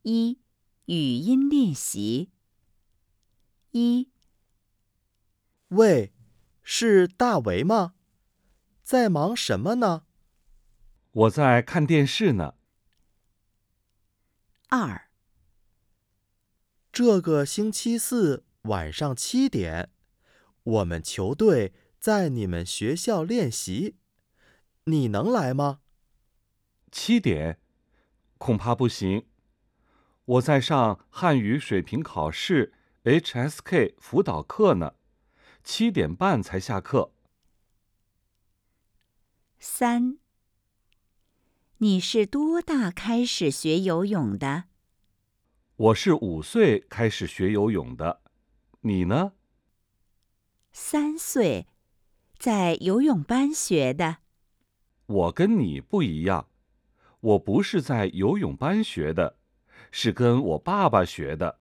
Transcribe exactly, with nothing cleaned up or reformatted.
一、语音练习。一、 喂，是大为吗？在忙什么呢？ 我在看电视呢。 二、 这个星期四晚上七点，我们球队在你们学校练习，你能来吗？ 七点，恐怕不行。我在上汉语水平考试 H S K 辅导课呢，七点半才下课。 三、你是多大开始学游泳的？ 我是五岁开始学游泳的，你呢？ 三岁，在游泳班学的。 我跟你不一样，我不是在游泳班学的，是跟我爸爸学的。